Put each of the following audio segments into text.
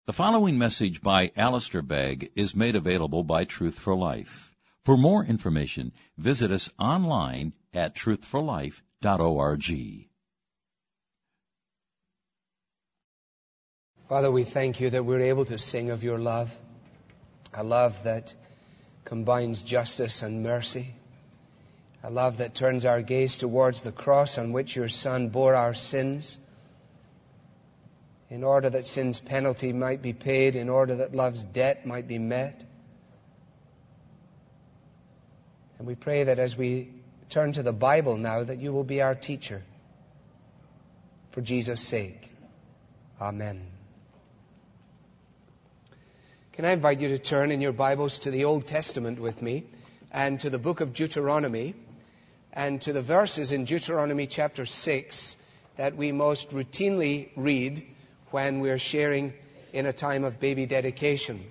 The following message by Alistair Begg is made available by Truth for Life. For more information, visit us online at truthforlife.org. Father, we thank you that we're able to sing of your love, a love that combines justice and mercy, a love that turns our gaze towards the cross on which your Son bore our sins, in order that sin's penalty might be paid, in order that love's debt might be met. And we pray that as we turn to the Bible now, that you will be our teacher. For Jesus' sake. Amen. Can I invite you to turn in your Bibles to the Old Testament with me, and to the book of Deuteronomy, and to the verses in Deuteronomy chapter 6 that we most routinely read when we're sharing in a time of baby dedication.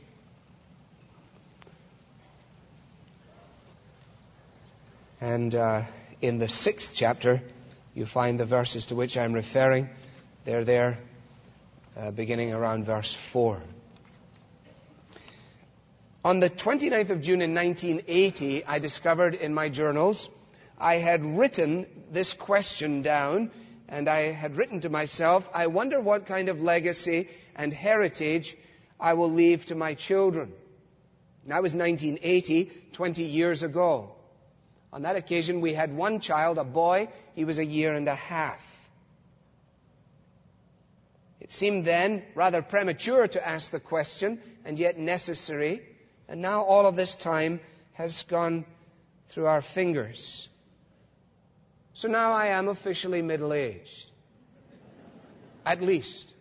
And in the 6th chapter, you find the verses to which I'm referring. They're there beginning around verse 4. On the 29th of June in 1980, I discovered in my journals, I had written this question down, and I had written to myself, I wonder what kind of legacy and heritage I will leave to my children. And that was 1980, 20 years ago. On that occasion, we had one child, a boy. He was a year and a half. It seemed then rather premature to ask the question, and yet necessary. And now all of this time has gone through our fingers. So now I am officially middle-aged. At least.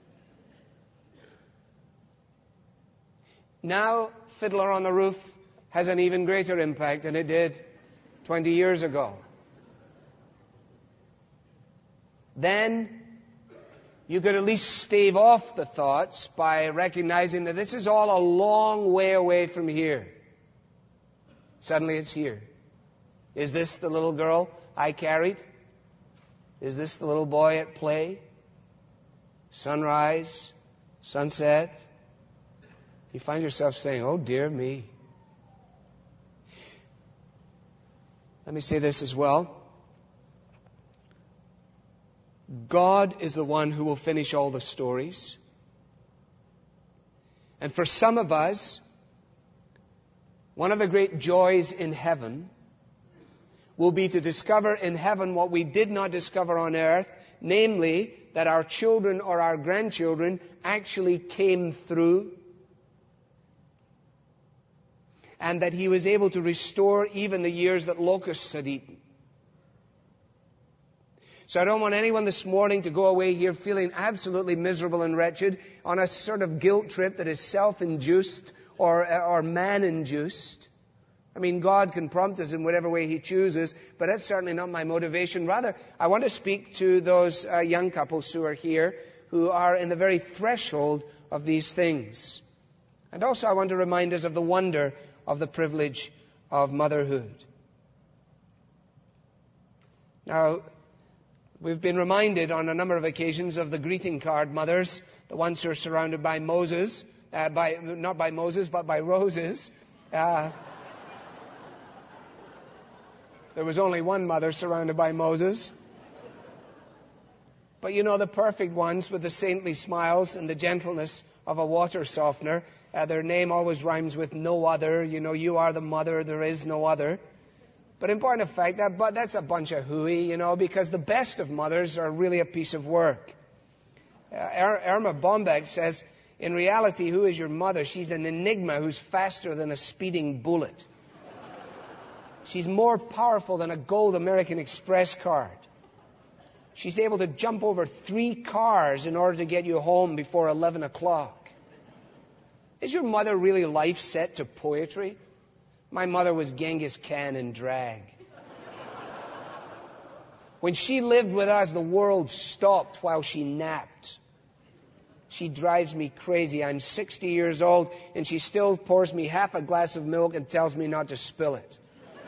Now, Fiddler on the Roof has an even greater impact than it did 20 years ago. Then, you could at least stave off the thoughts by recognizing that this is all a long way away from here. Suddenly it's here. Is this the little girl I carried? Is this the little boy at play? Sunrise, sunset. You find yourself saying, oh dear me. Let me say this as well. God is the one who will finish all the stories. And for some of us, one of the great joys in heaven will be to discover in heaven what we did not discover on earth, namely that our children or our grandchildren actually came through, and that He was able to restore even the years that locusts had eaten. So I don't want anyone this morning to go away here feeling absolutely miserable and wretched on a sort of guilt trip that is self-induced or man-induced. I mean, God can prompt us in whatever way He chooses, but that's certainly not my motivation. Rather, I want to speak to those young couples who are here, who are in the very threshold of these things. And also I want to remind us of the wonder of the privilege of motherhood. Now, we've been reminded on a number of occasions of the greeting card mothers, the ones who are surrounded by Moses, not by Moses, but by roses. There was only one mother surrounded by Moses. But you know, the perfect ones with the saintly smiles and the gentleness of a water softener. Their name always rhymes with no other. You know, you are the mother, there is no other. But in point of fact, that's a bunch of hooey, you know, because the best of mothers are really a piece of work. Irma Bombeck says, in reality, who is your mother? She's an enigma who's faster than a speeding bullet. She's more powerful than a gold American Express card. She's able to jump over 3 cars in order to get you home before 11 o'clock. Is your mother really life set to poetry? My mother was Genghis Khan in drag. When she lived with us, the world stopped while she napped. She drives me crazy. I'm 60 years old, and she still pours me half a glass of milk and tells me not to spill it.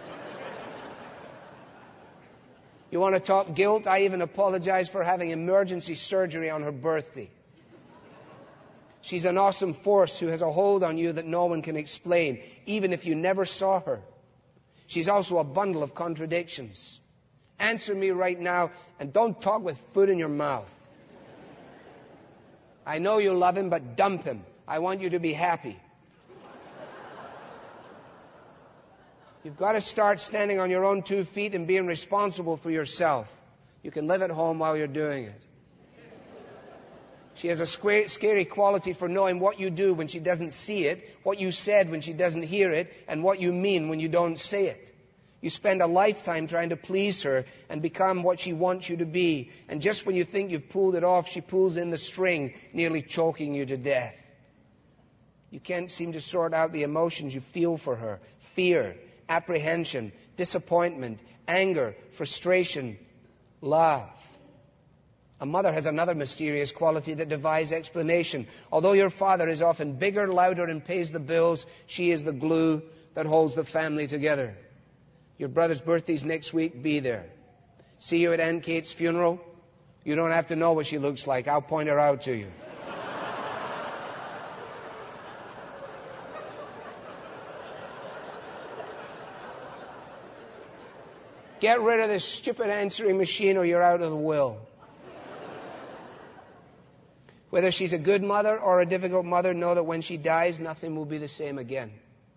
You want to talk guilt? I even apologize for having emergency surgery on her birthday. She's an awesome force who has a hold on you that no one can explain, even if you never saw her. She's also a bundle of contradictions. Answer me right now, and don't talk with food in your mouth. I know you love him, but dump him. I want you to be happy. You've got to start standing on your own 2 feet and being responsible for yourself. You can live at home while you're doing it. She has a scary quality for knowing what you do when she doesn't see it, what you said when she doesn't hear it, and what you mean when you don't say it. You spend a lifetime trying to please her and become what she wants you to be. And just when you think you've pulled it off, she pulls in the string, nearly choking you to death. You can't seem to sort out the emotions you feel for her. Fear, apprehension, disappointment, anger, frustration, love. A mother has another mysterious quality that defies explanation. Although your father is often bigger, louder, and pays the bills, she is the glue that holds the family together. Your brother's birthday's next week, be there. See you at Aunt Kate's funeral? You don't have to know what she looks like. I'll point her out to you. Get rid of this stupid answering machine or you're out of the will. Whether she's a good mother or a difficult mother, know that when she dies, nothing will be the same again.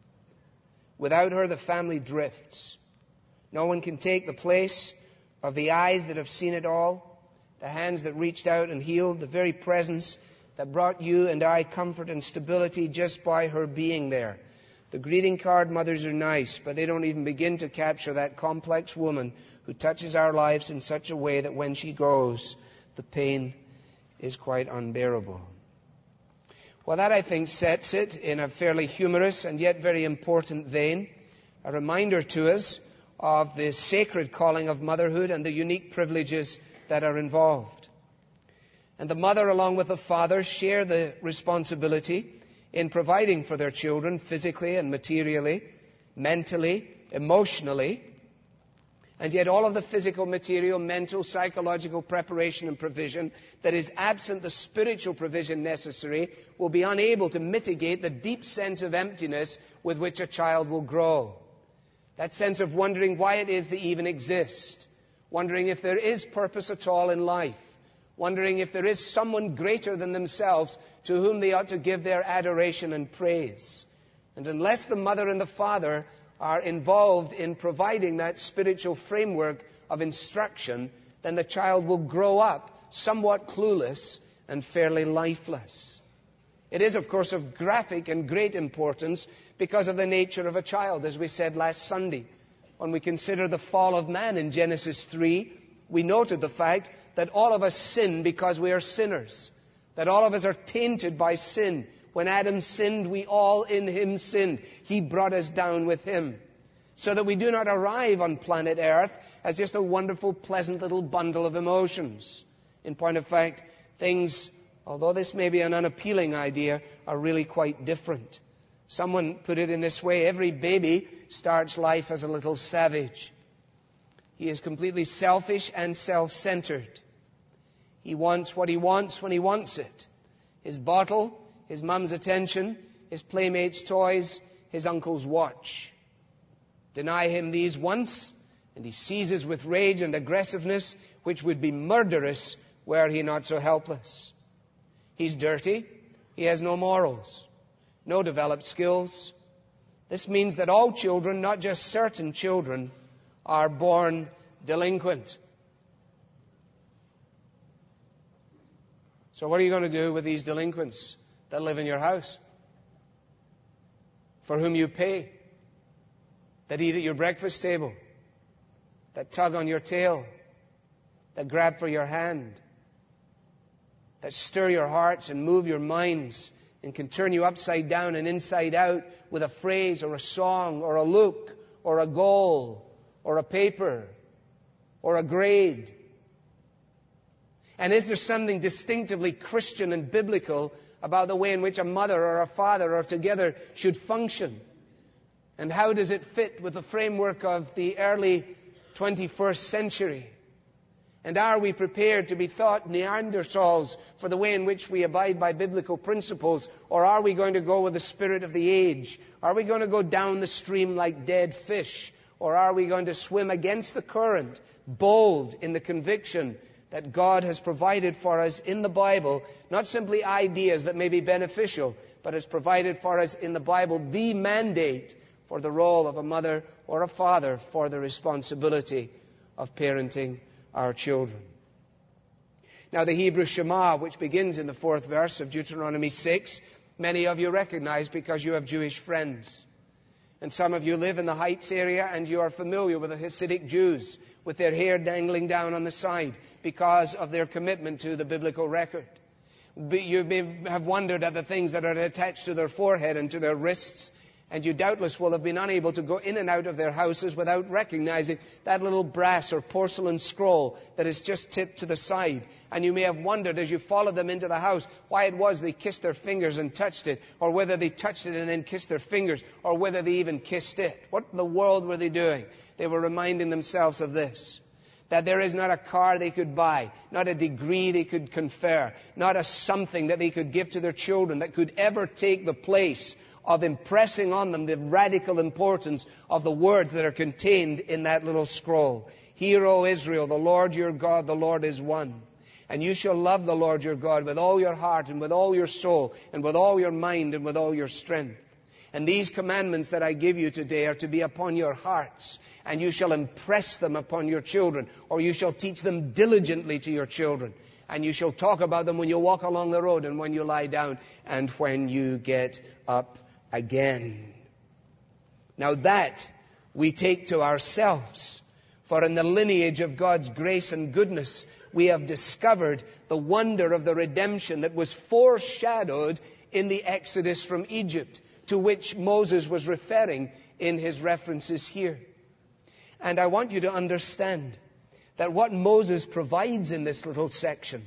Without her, the family drifts. No one can take the place of the eyes that have seen it all, the hands that reached out and healed, the very presence that brought you and I comfort and stability just by her being there. The greeting card mothers are nice, but they don't even begin to capture that complex woman who touches our lives in such a way that when she goes, the pain is quite unbearable. Well, that, I think, sets it in a fairly humorous and yet very important vein, a reminder to us of the sacred calling of motherhood and the unique privileges that are involved. And the mother, along with the father, share the responsibility in providing for their children physically and materially, mentally, emotionally. And yet all of the physical, material, mental, psychological preparation and provision that is absent the spiritual provision necessary will be unable to mitigate the deep sense of emptiness with which a child will grow. That sense of wondering why it is they even exist, wondering if there is purpose at all in life, wondering if there is someone greater than themselves to whom they ought to give their adoration and praise. And unless the mother and the father are involved in providing that spiritual framework of instruction, then the child will grow up somewhat clueless and fairly lifeless. It is, of course, of graphic and great importance because of the nature of a child, as we said last Sunday. When we consider the fall of man in Genesis 3, we noted the fact that all of us sin because we are sinners, that all of us are tainted by sin. When Adam sinned, we all in him sinned. He brought us down with him, so that we do not arrive on planet Earth as just a wonderful, pleasant little bundle of emotions. In point of fact, things, although this may be an unappealing idea, are really quite different. Someone put it in this way: every baby starts life as a little savage. He is completely selfish and self-centered. He wants what he wants when he wants it. His bottle, his mum's attention, his playmate's toys, his uncle's watch. Deny him these once, and he seizes with rage and aggressiveness which would be murderous were he not so helpless. He's dirty. He has no morals, no developed skills. This means that all children, not just certain children, are born delinquent. So what are you going to do with these delinquents that live in your house, for whom you pay, that eat at your breakfast table, that tug on your tail, that grab for your hand, that stir your hearts and move your minds and can turn you upside down and inside out with a phrase or a song or a look or a goal or a paper or a grade? And is there something distinctively Christian and biblical about the way in which a mother or a father or together should function? And how does it fit with the framework of the early 21st century? And are we prepared to be thought Neanderthals for the way in which we abide by biblical principles? Or are we going to go with the spirit of the age? Are we going to go down the stream like dead fish? Or are we going to swim against the current, bold in the conviction that God has provided for us in the Bible, not simply ideas that may be beneficial, but has provided for us in the Bible the mandate for the role of a mother or a father for the responsibility of parenting our children. Now, the Hebrew Shema, which begins in the 4th verse of Deuteronomy 6, many of you recognize because you have Jewish friends. And some of you live in the Heights area and you are familiar with the Hasidic Jews with their hair dangling down on the side because of their commitment to the biblical record. You may have wondered at the things that are attached to their forehead and to their wrists, and you doubtless will have been unable to go in and out of their houses without recognizing that little brass or porcelain scroll that is just tipped to the side. And you may have wondered as you followed them into the house why it was they kissed their fingers and touched it, or whether they touched it and then kissed their fingers, or whether they even kissed it. What in the world were they doing? They were reminding themselves of this: that there is not a car they could buy, not a degree they could confer, not a something that they could give to their children that could ever take the place of impressing on them the radical importance of the words that are contained in that little scroll. Hear, O Israel, the Lord your God, the Lord is one. And you shall love the Lord your God with all your heart and with all your soul and with all your mind and with all your strength. And these commandments that I give you today are to be upon your hearts, and you shall impress them upon your children, or you shall teach them diligently to your children. And you shall talk about them when you walk along the road and when you lie down and when you get up again. Now that we take to ourselves, for in the lineage of God's grace and goodness we have discovered the wonder of the redemption that was foreshadowed in the Exodus from Egypt, to which Moses was referring in his references here. And I want you to understand that what Moses provides in this little section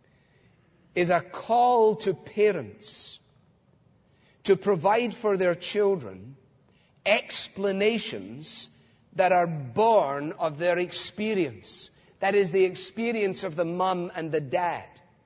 is a call to parents to provide for their children explanations that are born of their experience. That is, the experience of the mom and the dad.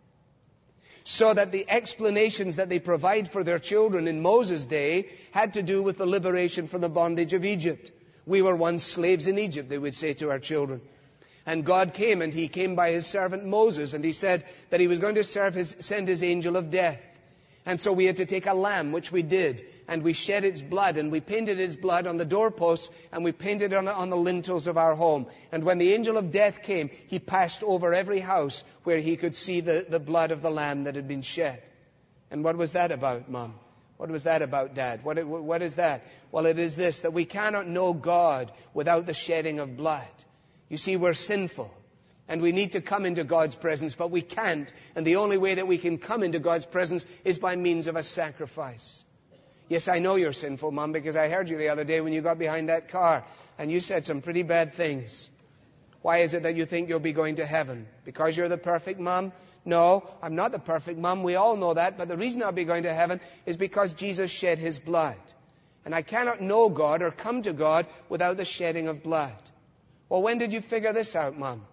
So that the explanations that they provide for their children in Moses' day had to do with the liberation from the bondage of Egypt. We were once slaves in Egypt, they would say to our children. And God came, and He came by His servant Moses, and He said that He was going to send His angel of death. And so we had to take a lamb, which we did, and we shed its blood, and we painted its blood on the doorposts, and we painted it on the lintels of our home. And when the angel of death came, he passed over every house where he could see the blood of the lamb that had been shed. And what was that about, Mom? What was that about, Dad? What is that? Well, it is this, that we cannot know God without the shedding of blood. You see, we're sinful. And we need to come into God's presence, but we can't. And the only way that we can come into God's presence is by means of a sacrifice. Yes, I know you're sinful, Mom, because I heard you the other day when you got behind that car, and you said some pretty bad things. Why is it that you think you'll be going to heaven? Because you're the perfect mom? No, I'm not the perfect mom. We all know that. But the reason I'll be going to heaven is because Jesus shed His blood. And I cannot know God or come to God without the shedding of blood. Well, when did you figure this out, Mom?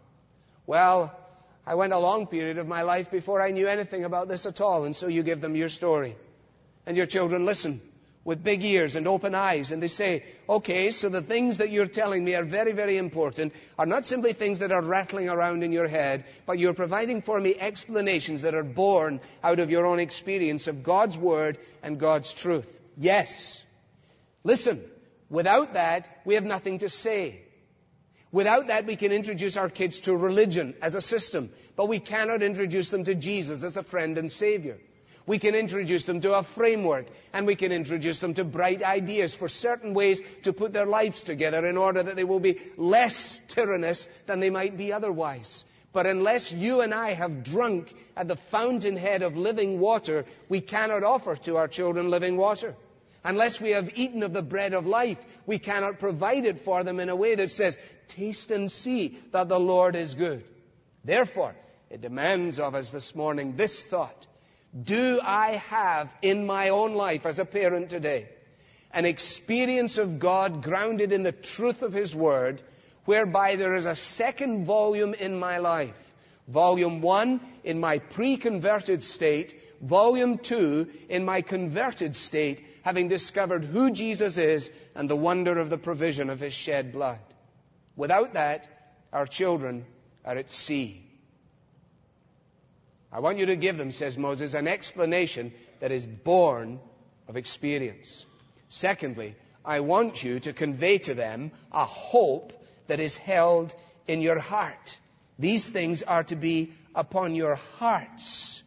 Well, I went a long period of my life before I knew anything about this at all. And so you give them your story. And your children listen with big ears and open eyes. And they say, okay, so the things that you're telling me are very, very important, are not simply things that are rattling around in your head, but you're providing for me explanations that are born out of your own experience of God's Word and God's truth. Yes. Listen, without that, we have nothing to say. Without that, we can introduce our kids to religion as a system, but we cannot introduce them to Jesus as a friend and Savior. We can introduce them to a framework, and we can introduce them to bright ideas for certain ways to put their lives together in order that they will be less tyrannous than they might be otherwise. But unless you and I have drunk at the fountainhead of living water, we cannot offer to our children living water. Unless we have eaten of the bread of life, we cannot provide it for them in a way that says, taste and see that the Lord is good. Therefore, it demands of us this morning this thought. Do I have in my own life as a parent today an experience of God grounded in the truth of His Word, whereby there is a second volume in my life. Volume 1 in my pre-converted state, Volume 2 in my converted state, having discovered who Jesus is and the wonder of the provision of His shed blood. Without that, our children are at sea. I want you to give them, says Moses, an explanation that is born of experience. Secondly, I want you to convey to them a hope that is held in your heart. These things are to be upon your hearts.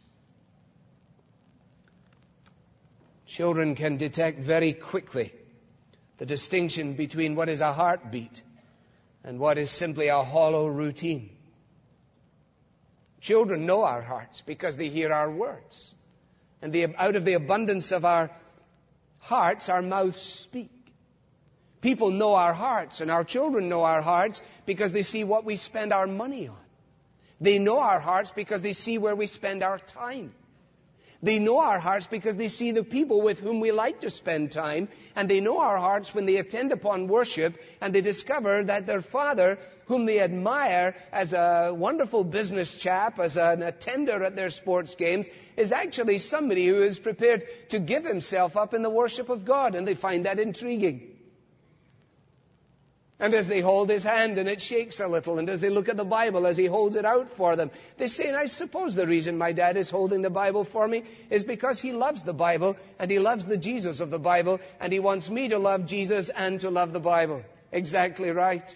Children can detect very quickly the distinction between what is a heartbeat and what is simply a hollow routine. Children know our hearts because they hear our words. And out of the abundance of our hearts, our mouths speak. People know our hearts, and our children know our hearts because they see what we spend our money on. They know our hearts because they see where we spend our time. They know our hearts because they see the people with whom we like to spend time. And they know our hearts when they attend upon worship and they discover that their father, whom they admire as a wonderful business chap, as an attender at their sports games, is actually somebody who is prepared to give himself up in the worship of God. And they find that intriguing. And as they hold his hand and it shakes a little, and as they look at the Bible as he holds it out for them, they say, I suppose the reason my dad is holding the Bible for me is because he loves the Bible and he loves the Jesus of the Bible and he wants me to love Jesus and to love the Bible. Exactly right.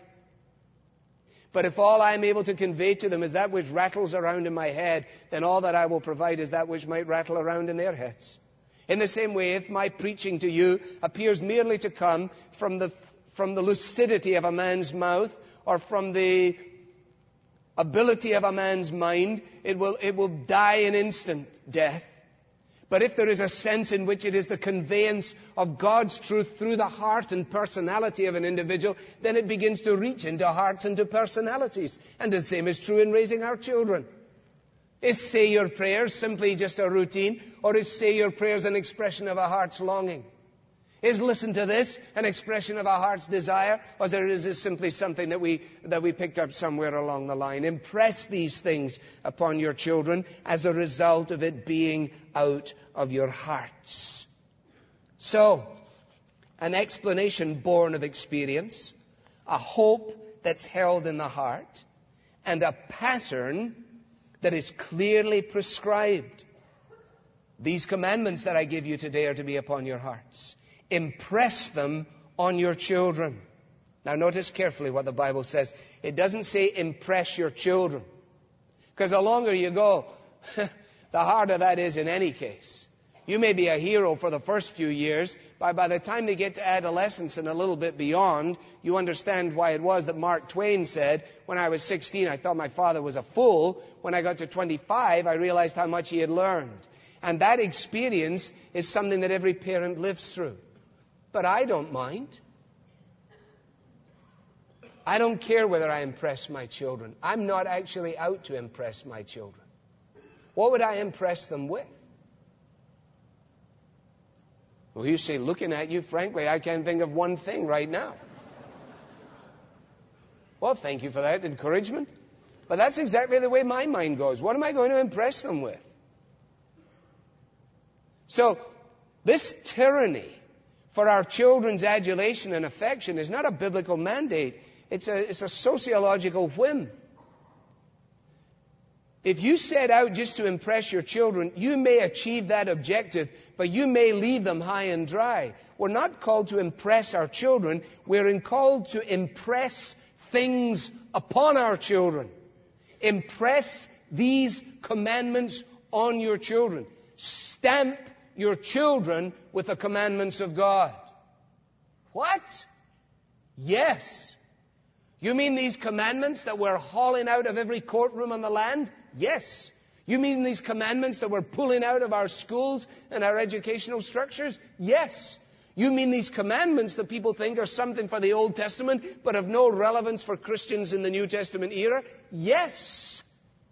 But if all I'm able to convey to them is that which rattles around in my head, then all that I will provide is that which might rattle around in their heads. In the same way, if my preaching to you appears merely to come from the lucidity of a man's mouth or from the ability of a man's mind, it will die an instant death. But if there is a sense in which it is the conveyance of God's truth through the heart and personality of an individual, then it begins to reach into hearts and to personalities. And the same is true in raising our children. Is say your prayers simply just a routine, or is say your prayers an expression of a heart's longing? Is listen to this an expression of our heart's desire, or is it simply something that we picked up somewhere along the line? Impress these things upon your children as a result of it being out of your hearts. So, an explanation born of experience, a hope that's held in the heart, and a pattern that is clearly prescribed. These commandments that I give you today are to be upon your hearts. Impress them on your children. Now notice carefully what the Bible says. It doesn't say impress your children. Because the longer you go, the harder that is in any case. You may be a hero for the first few years, but by the time they get to adolescence and a little bit beyond, you understand why it was that Mark Twain said, when I was 16, I thought my father was a fool. When I got to 25, I realized how much he had learned. And that experience is something that every parent lives through. But I don't mind. I don't care whether I impress my children. I'm not actually out to impress my children. What would I impress them with? Well, you say, looking at you, frankly, I can't think of one thing right now. Well, thank you for that encouragement. But that's exactly the way my mind goes. What am I going to impress them with? So, this tyranny for our children's adulation and affection is not a biblical mandate. It's a sociological whim. If you set out just to impress your children, you may achieve that objective, but you may leave them high and dry. We're not called to impress our children. We're called to impress things upon our children. Impress these commandments on your children. Stamp your children with the commandments of God. What? Yes. You mean these commandments that we're hauling out of every courtroom on the land? Yes. You mean these commandments that we're pulling out of our schools and our educational structures? Yes. You mean these commandments that people think are something for the Old Testament but have no relevance for Christians in the New Testament era? Yes.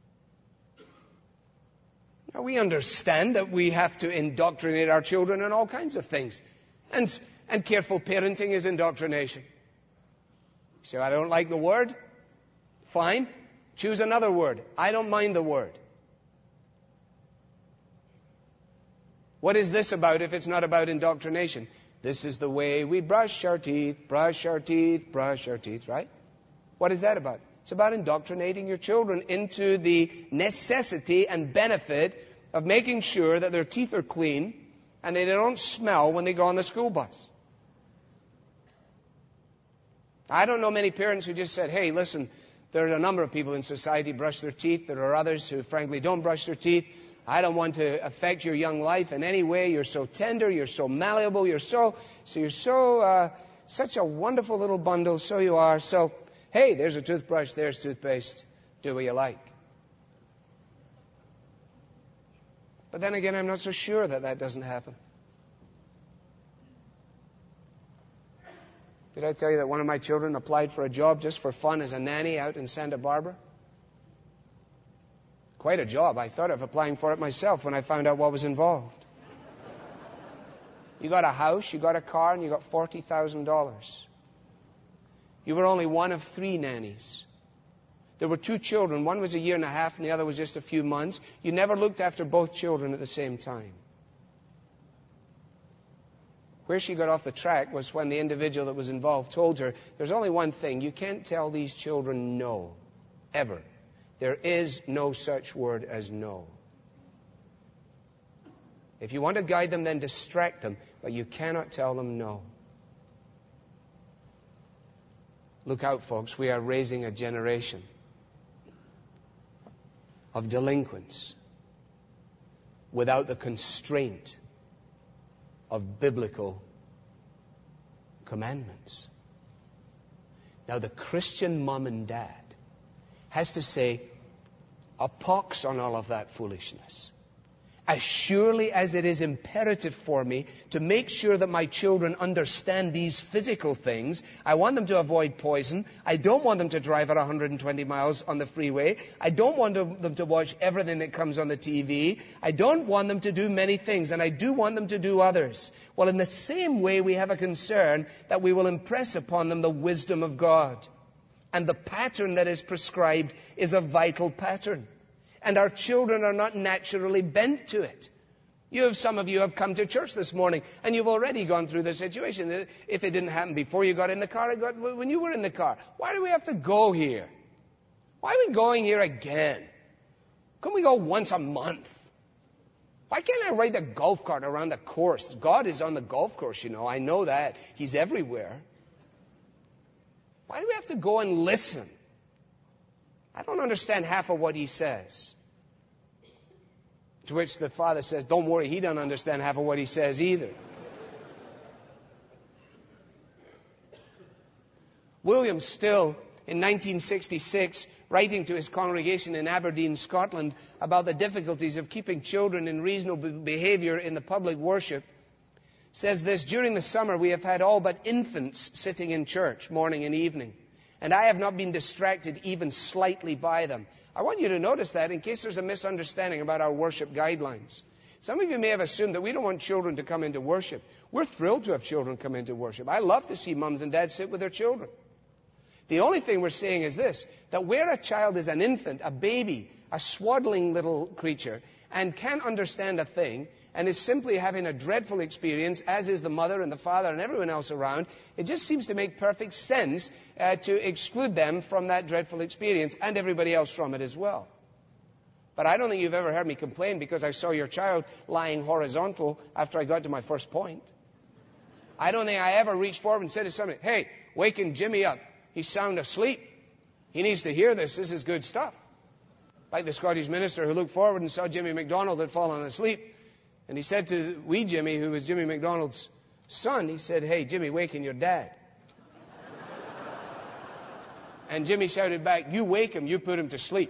Now, we understand that we have to indoctrinate our children in all kinds of things. And careful parenting is indoctrination. So I don't like the word? Fine. Choose another word. I don't mind the word. What is this about if it's not about indoctrination? This is the way we brush our teeth, brush our teeth, brush our teeth, right? What is that about? It's about indoctrinating your children into the necessity and benefit of making sure that their teeth are clean and they don't smell when they go on the school bus. I don't know many parents who just said, hey, listen, there are a number of people in society who brush their teeth. There are others who, frankly, don't brush their teeth. I don't want to affect your young life in any way. You're so tender. You're so malleable. You're such a wonderful little bundle. So you are. So, hey, there's a toothbrush. There's toothpaste. Do what you like. But then again, I'm not so sure that that doesn't happen. Did I tell you that one of my children applied for a job just for fun as a nanny out in Santa Barbara? Quite a job. I thought of applying for it myself when I found out what was involved. You got a house, you got a car, and you got $40,000. You were only one of 3 nannies. There were 2 children. One was a year and a half, and the other was just a few months. You never looked after both children at the same time. Where she got off the track was when the individual that was involved told her, there's only one thing. You can't tell these children no. Ever. There is no such word as no. If you want to guide them, then distract them. But you cannot tell them no. Look out, folks. We are raising a generation of delinquents without the constraint of biblical commandments. Now, the Christian mom and dad has to say, a pox on all of that foolishness. As surely as it is imperative for me to make sure that my children understand these physical things, I want them to avoid poison. I don't want them to drive at 120 miles on the freeway. I don't want them to watch everything that comes on the TV. I don't want them to do many things, and I do want them to do others. Well, in the same way, we have a concern that we will impress upon them the wisdom of God. And the pattern that is prescribed is a vital pattern. And our children are not naturally bent to it. Some of you have come to church this morning, and you've already gone through the situation. If it didn't happen before you got in the car, it got when you were in the car. Why do we have to go here? Why are we going here again? Couldn't we go once a month? Why can't I ride the golf cart around the course? God is on the golf course, you know. I know that. He's everywhere. Why do we have to go and listen? I don't understand half of what he says. To which the father says, don't worry, he doesn't understand half of what he says either. William Still, in 1966, writing to his congregation in Aberdeen, Scotland, about the difficulties of keeping children in reasonable behavior in the public worship, says this, during the summer we have had all but infants sitting in church morning and evening, and I have not been distracted even slightly by them. I want you to notice that in case there's a misunderstanding about our worship guidelines. Some of you may have assumed that we don't want children to come into worship. We're thrilled to have children come into worship. I love to see mums and dads sit with their children. The only thing we're saying is this, that where a child is an infant, a baby, a swaddling little creature, and can't understand a thing, and is simply having a dreadful experience, as is the mother and the father and everyone else around, it just seems to make perfect sense to exclude them from that dreadful experience, and everybody else from it as well. But I don't think you've ever heard me complain because I saw your child lying horizontal after I got to my first point. I don't think I ever reached forward and said to somebody, hey, waking Jimmy up. He's sound asleep. He needs to hear this. This is good stuff. Like the Scottish minister who looked forward and saw Jimmy MacDonald had fallen asleep. And he said to wee Jimmy, who was Jimmy MacDonald's son, he said, hey, Jimmy, waken your dad. And Jimmy shouted back, you wake him, you put him to sleep.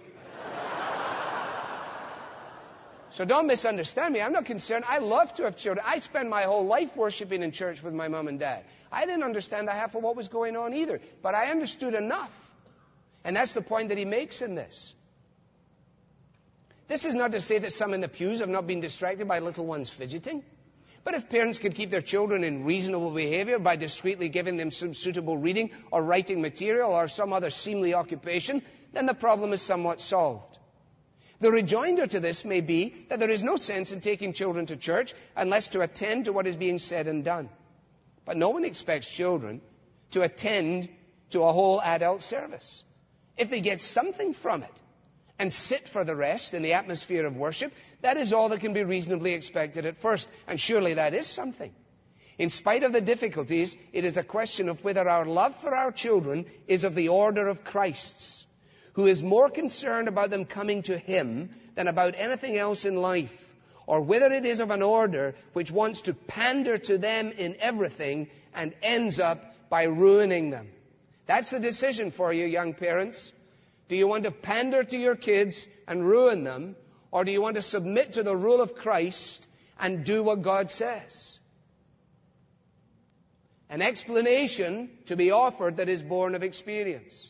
So don't misunderstand me. I'm not concerned. I love to have children. I spend my whole life worshiping in church with my mom and dad. I didn't understand the half of what was going on either. But I understood enough. And that's the point that he makes in this. This is not to say that some in the pews have not been distracted by little ones fidgeting. But if parents could keep their children in reasonable behavior by discreetly giving them some suitable reading or writing material or some other seemly occupation, then the problem is somewhat solved. The rejoinder to this may be that there is no sense in taking children to church unless to attend to what is being said and done. But no one expects children to attend to a whole adult service. If they get something from it and sit for the rest in the atmosphere of worship, that is all that can be reasonably expected at first. And surely that is something. In spite of the difficulties, it is a question of whether our love for our children is of the order of Christ's, who is more concerned about them coming to Him than about anything else in life, or whether it is of an order which wants to pander to them in everything and ends up by ruining them. That's the decision for you, young parents. Do you want to pander to your kids and ruin them, or do you want to submit to the rule of Christ and do what God says? An explanation to be offered that is born of experience.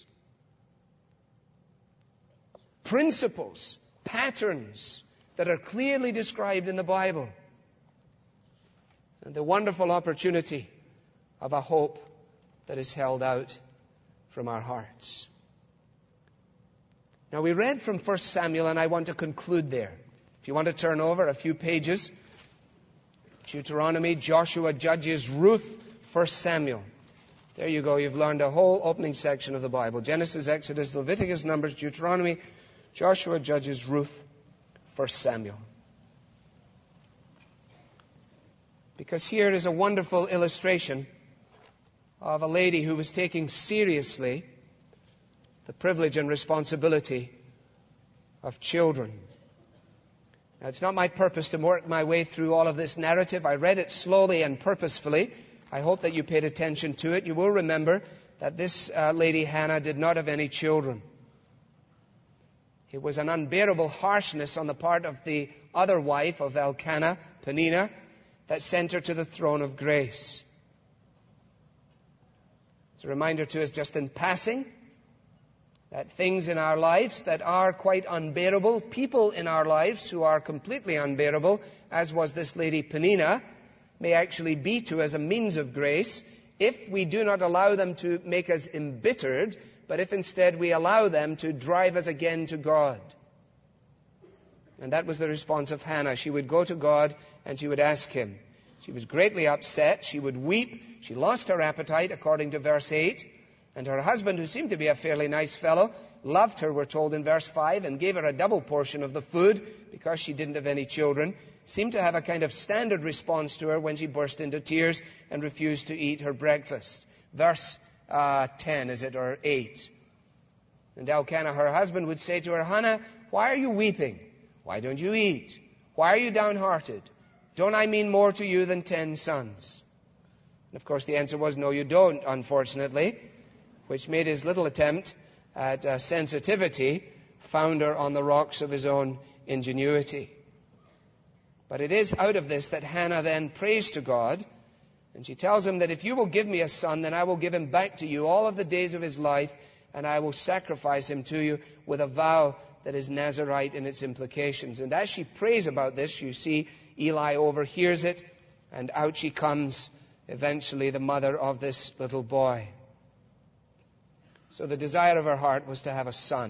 Principles, patterns that are clearly described in the Bible. And the wonderful opportunity of a hope that is held out from our hearts. Now, we read from 1 Samuel, and I want to conclude there. If you want to turn over a few pages, Deuteronomy, Joshua, Judges, Ruth, 1 Samuel. There you go. You've learned a whole opening section of the Bible. Genesis, Exodus, Leviticus, Numbers, Deuteronomy, Joshua, Judges, Ruth, 1 Samuel. Because here is a wonderful illustration of a lady who was taking seriously the privilege and responsibility of children. Now, it's not my purpose to work my way through all of this narrative. I read it slowly and purposefully. I hope that you paid attention to it. You will remember that this lady Hannah did not have any children. It was an unbearable harshness on the part of the other wife of Elkanah, Peninnah, that sent her to the throne of grace. It's a reminder to us just in passing that things in our lives that are quite unbearable, people in our lives who are completely unbearable, as was this lady Peninnah, may actually be to us a means of grace if we do not allow them to make us embittered, but if instead we allow them to drive us again to God. And that was the response of Hannah. She would go to God and she would ask Him. She was greatly upset. She would weep. She lost her appetite, according to verse 8. And her husband, who seemed to be a fairly nice fellow, loved her, we're told in verse 5, and gave her a double portion of the food because she didn't have any children. Seemed to have a kind of standard response to her when she burst into tears and refused to eat her breakfast. Verse 10, is it, or 8? And Elkanah, her husband, would say to her, Hannah, why are you weeping? Why don't you eat? Why are you downhearted? Don't I mean more to you than 10 sons? And of course the answer was, no, you don't, unfortunately, which made his little attempt at sensitivity founder on the rocks of his own ingenuity. But it is out of this that Hannah then prays to God, and she tells him that if you will give me a son, then I will give him back to you all of the days of his life, and I will sacrifice him to you with a vow that is Nazirite in its implications. And as she prays about this, you see Eli overhears it, and out she comes, eventually the mother of this little boy. So the desire of her heart was to have a son.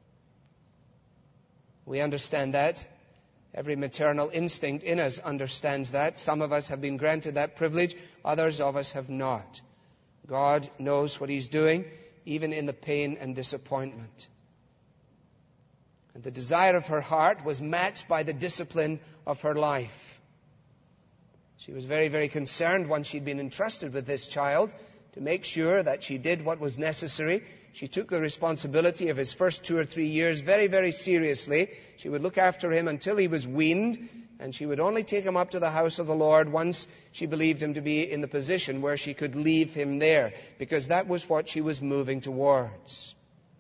We understand that. Every maternal instinct in us understands that. Some of us have been granted that privilege. Others of us have not. God knows what He's doing, even in the pain and disappointment. And the desire of her heart was matched by the discipline of her life. She was very, very concerned once she'd been entrusted with this child to make sure that she did what was necessary. She took the responsibility of his first 2 or 3 years very, very seriously. She would look after him until he was weaned, and she would only take him up to the house of the Lord once she believed him to be in the position where she could leave him there, because that was what she was moving towards.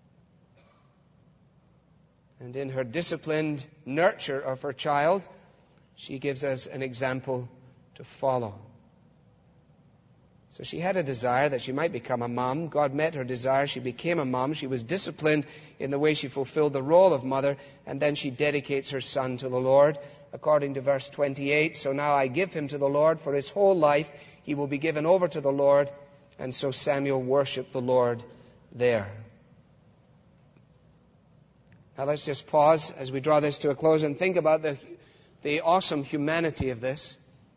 And in her disciplined nurture of her child, she gives us an example to follow. So she had a desire that she might become a mom. God met her desire. She became a mom. She was disciplined in the way she fulfilled the role of mother. And then she dedicates her son to the Lord, according to verse 28. So now I give him to the Lord for his whole life. He will be given over to the Lord. And so Samuel worshiped the Lord there. Now let's just pause as we draw this to a close and think about the awesome humanity of this.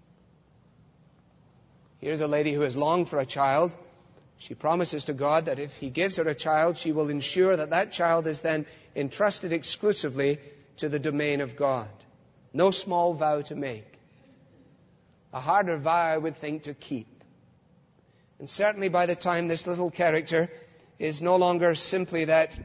Here's a lady who has longed for a child. She promises to God that if He gives her a child, she will ensure that that child is then entrusted exclusively to the domain of God. No small vow to make. A harder vow, I would think, to keep. And certainly by the time this little character is no longer simply that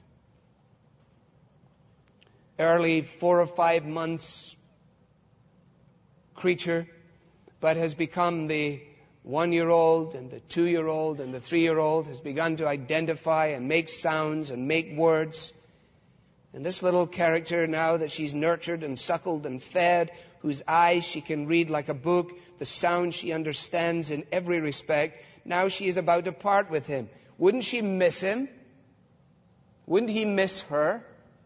early 4 or 5 months creature, but has become the 1-year-old and the 2-year-old and the 3-year-old, has begun to identify and make sounds and make words. And this little character, now that she's nurtured and suckled and fed, whose eyes she can read like a book, the sound she understands in every respect, now she is about to part with him. Wouldn't she miss him? Wouldn't he miss her?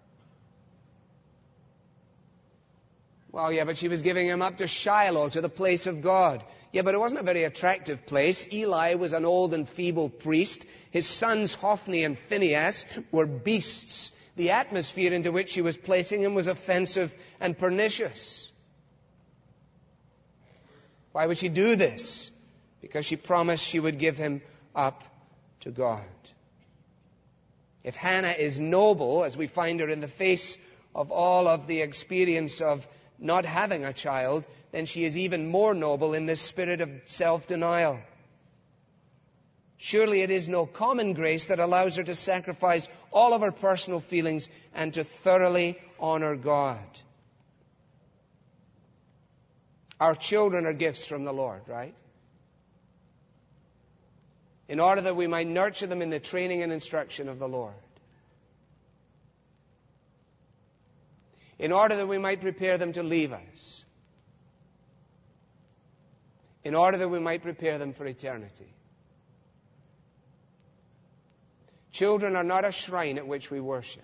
Well, yeah, but she was giving him up to Shiloh, to the place of God. Yeah, but it wasn't a very attractive place. Eli was an old and feeble priest. His sons, Hophni and Phinehas, were beasts. The atmosphere into which she was placing him was offensive and pernicious. Why would she do this? Because she promised she would give him up to God. If Hannah is noble, as we find her in the face of all of the experience of not having a child, then she is even more noble in this spirit of self-denial. Surely it is no common grace that allows her to sacrifice all of her personal feelings and to thoroughly honor God. Our children are gifts from the Lord, right? In order that we might nurture them in the training and instruction of the Lord. In order that we might prepare them to leave us. In order that we might prepare them for eternity. Children are not a shrine at which we worship.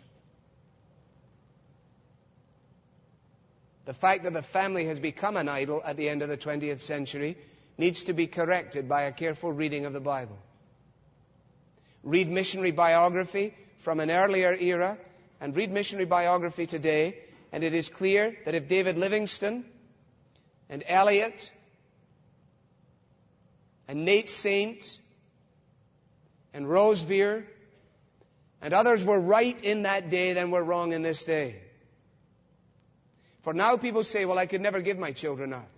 The fact that the family has become an idol at the end of the 20th century needs to be corrected by a careful reading of the Bible. Read missionary biography from an earlier era and read missionary biography today, and it is clear that if David Livingstone and Eliot and Nate Saint and Rosevere and others were right in that day, then we're wrong in this day. For now people say, well, I could never give my children up.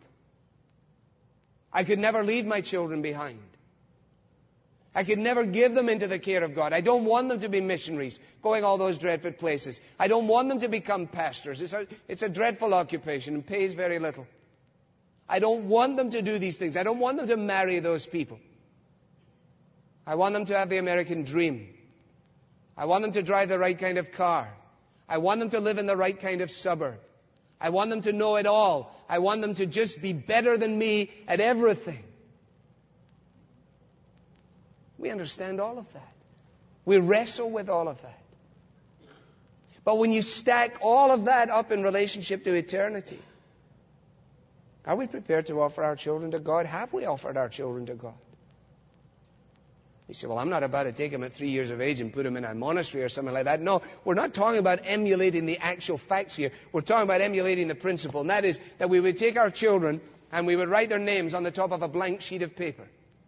I could never leave my children behind. I could never give them into the care of God. I don't want them to be missionaries, going all those dreadful places. I don't want them to become pastors. It's a dreadful occupation and pays very little. I don't want them to do these things. I don't want them to marry those people. I want them to have the American dream. I want them to drive the right kind of car. I want them to live in the right kind of suburb. I want them to know it all. I want them to just be better than me at everything. We understand all of that. We wrestle with all of that. But when you stack all of that up in relationship to eternity, are we prepared to offer our children to God? Have we offered our children to God? You say, well, I'm not about to take them at 3 years of age and put them in a monastery or something like that. No, we're not talking about emulating the actual facts here. We're talking about emulating the principle. And that is that we would take our children and we would write their names on the top of a blank sheet of paper.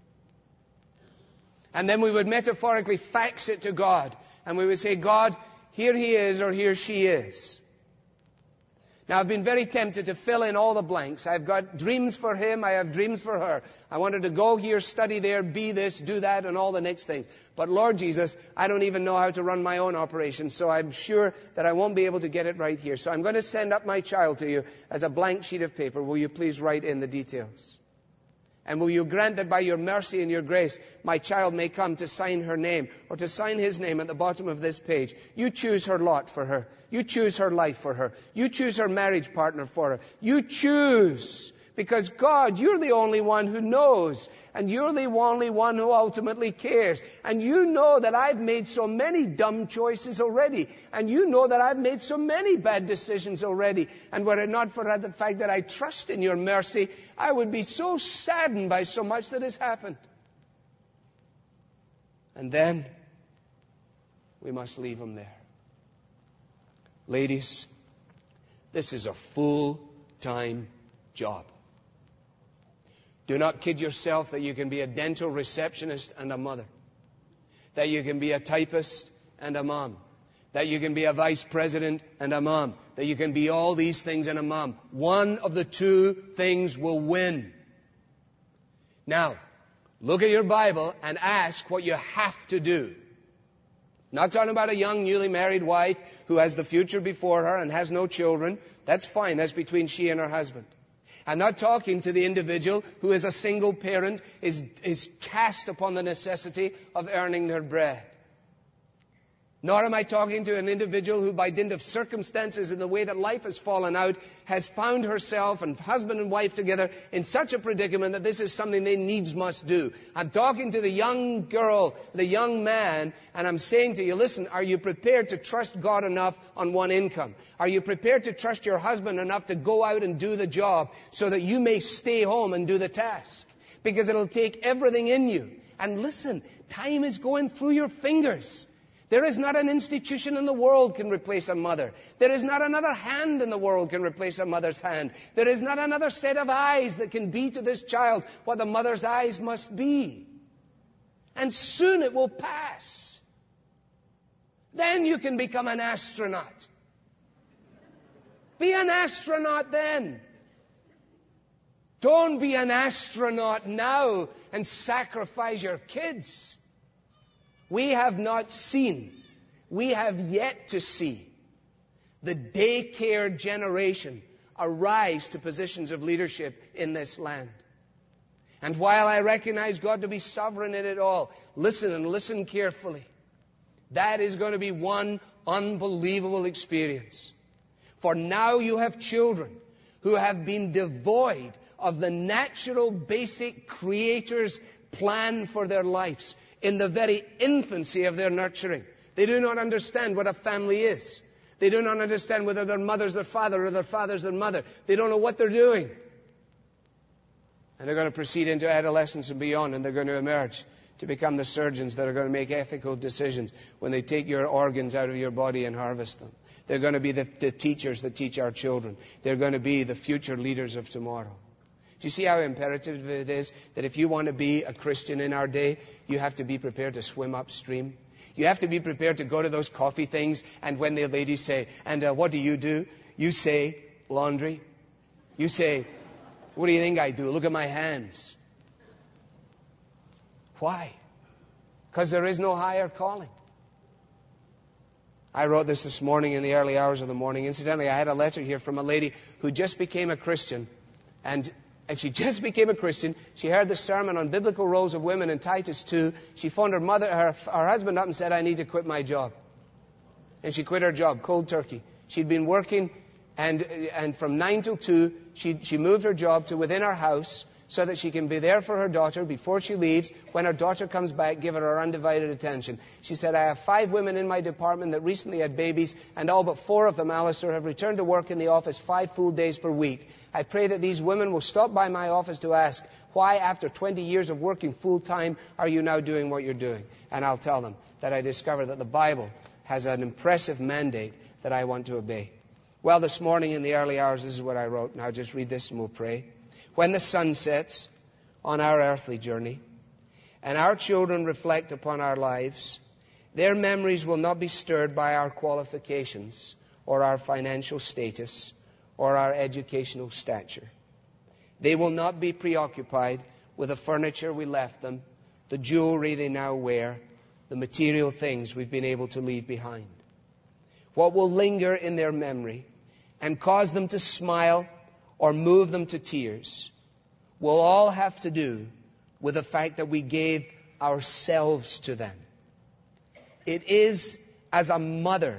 And then we would metaphorically fax it to God. And we would say, God, here he is or here she is. Now, I've been very tempted to fill in all the blanks. I've got dreams for him. I have dreams for her. I wanted to go here, study there, be this, do that, and all the next things. But Lord Jesus, I don't even know how to run my own operation, so I'm sure that I won't be able to get it right here. So I'm going to send up my child to you as a blank sheet of paper. Will you please write in the details? And will you grant that by your mercy and your grace, my child may come to sign her name or to sign his name at the bottom of this page. You choose her lot for her. You choose her life for her. You choose her marriage partner for her. You choose Because God, you're the only one who knows. And you're the only one who ultimately cares. And you know that I've made so many dumb choices already. And you know that I've made so many bad decisions already. And were it not for the fact that I trust in your mercy, I would be so saddened by so much that has happened. And then we must leave him there. Ladies, this is a full-time job. Do not kid yourself that you can be a dental receptionist and a mother. That you can be a typist and a mom. That you can be a vice president and a mom. That you can be all these things and a mom. One of the two things will win. Now, look at your Bible and ask what you have to do. Not talking about a young, newly married wife who has the future before her and has no children. That's fine. That's between she and her husband. I'm not talking to the individual who is a single parent, is cast upon the necessity of earning their bread. Nor am I talking to an individual who, by dint of circumstances and the way that life has fallen out, has found herself and husband and wife together in such a predicament that this is something they needs must do. I'm talking to the young girl, the young man, and I'm saying to you, listen, are you prepared to trust God enough on one income? Are you prepared to trust your husband enough to go out and do the job so that you may stay home and do the task? Because it'll take everything in you. And listen, time is going through your fingers. There is not an institution in the world can replace a mother. There is not another hand in the world can replace a mother's hand. There is not another set of eyes that can be to this child what the mother's eyes must be. And soon it will pass. Then you can become an astronaut. Be an astronaut then. Don't be an astronaut now and sacrifice your kids. We have not seen, we have yet to see the daycare generation arise to positions of leadership in this land. And while I recognize God to be sovereign in it all, listen and listen carefully. That is going to be one unbelievable experience. For now you have children who have been devoid of the natural, basic Creator's plan for their lives in the very infancy of their nurturing. They do not understand what a family is. They do not understand whether their mother's their father or their father's their mother. They don't know what they're doing. And they're going to proceed into adolescence and beyond, and they're going to emerge to become the surgeons that are going to make ethical decisions when they take your organs out of your body and harvest them. They're going to be the teachers that teach our children. They're going to be the future leaders of tomorrow. Do you see how imperative it is that if you want to be a Christian in our day, you have to be prepared to swim upstream? You have to be prepared to go to those coffee things, and when the ladies say, and what do? You say, laundry. You say, what do you think I do? Look at my hands. Why? Because there is no higher calling. I wrote this morning in the early hours of the morning. Incidentally, I had a letter here from a lady who just became a Christian, and she just became a Christian. She heard the sermon on biblical roles of women in Titus 2. She phoned her husband up and said, I need to quit my job. And she quit her job, cold turkey. She'd been working, and from 9 till 2, she moved her job to within her house so that she can be there for her daughter before she leaves. When her daughter comes back, give her undivided attention. She said, I have 5 women in my department that recently had babies, and all but 4 of them, Alistair, have returned to work in the office 5 full days per week. I pray that these women will stop by my office to ask, why after 20 years of working full-time are you now doing what you're doing? And I'll tell them that I discovered that the Bible has an impressive mandate that I want to obey. Well, this morning in the early hours, this is what I wrote. Now just read this and we'll pray. When the sun sets on our earthly journey and our children reflect upon our lives, their memories will not be stirred by our qualifications or our financial status or our educational stature. They will not be preoccupied with the furniture we left them, the jewelry they now wear, the material things we've been able to leave behind. What will linger in their memory and cause them to smile or move them to tears will all have to do with the fact that we gave ourselves to them. It is as a mother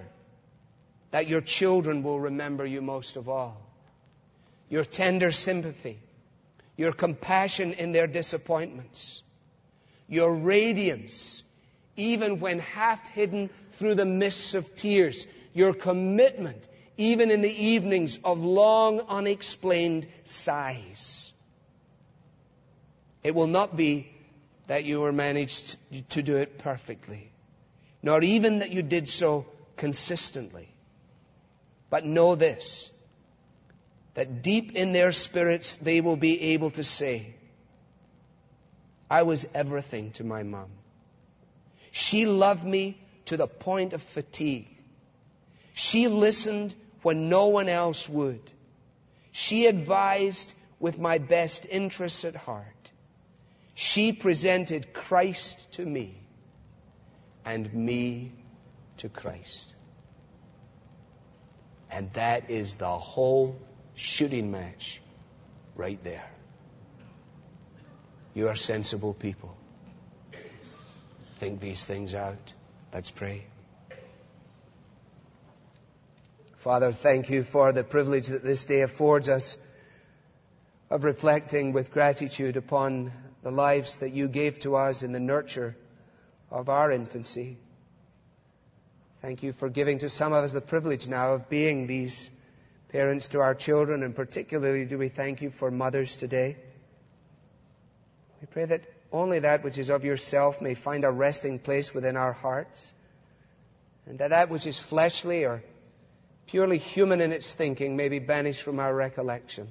that your children will remember you most of all. Your tender sympathy, your compassion in their disappointments, your radiance, even when half hidden through the mists of tears, your commitment, even in the evenings of long unexplained sighs. It will not be that you were managed to do it perfectly, nor even that you did so consistently. But know this, that deep in their spirits they will be able to say, I was everything to my mom. She loved me to the point of fatigue. She listened when no one else would. She advised with my best interests at heart. She presented Christ to me and me to Christ. And that is the whole shooting match right there. You are sensible people. Think these things out. Let's pray. Father, thank you for the privilege that this day affords us of reflecting with gratitude upon the lives that you gave to us in the nurture of our infancy. Thank you for giving to some of us the privilege now of being these parents to our children, and particularly do we thank you for mothers today. We pray that only that which is of yourself may find a resting place within our hearts, and that which is fleshly or purely human in its thinking may be banished from our recollection.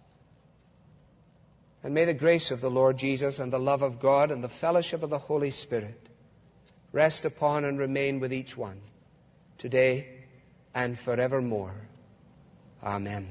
And may the grace of the Lord Jesus and the love of God and the fellowship of the Holy Spirit rest upon and remain with each one, today and forevermore. Amen.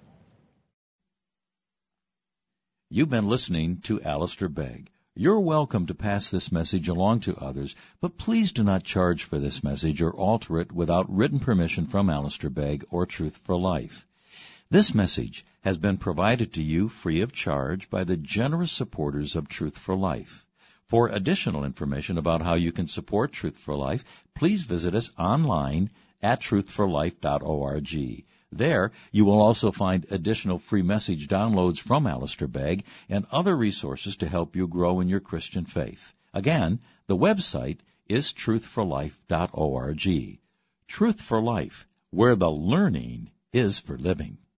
You've been listening to Alistair Begg. You're welcome to pass this message along to others, but please do not charge for this message or alter it without written permission from Alistair Begg or Truth for Life. This message has been provided to you free of charge by the generous supporters of Truth for Life. For additional information about how you can support Truth for Life, please visit us online at truthforlife.org. There, you will also find additional free message downloads from Alistair Begg and other resources to help you grow in your Christian faith. Again, the website is truthforlife.org. Truth for Life, where the learning is for living.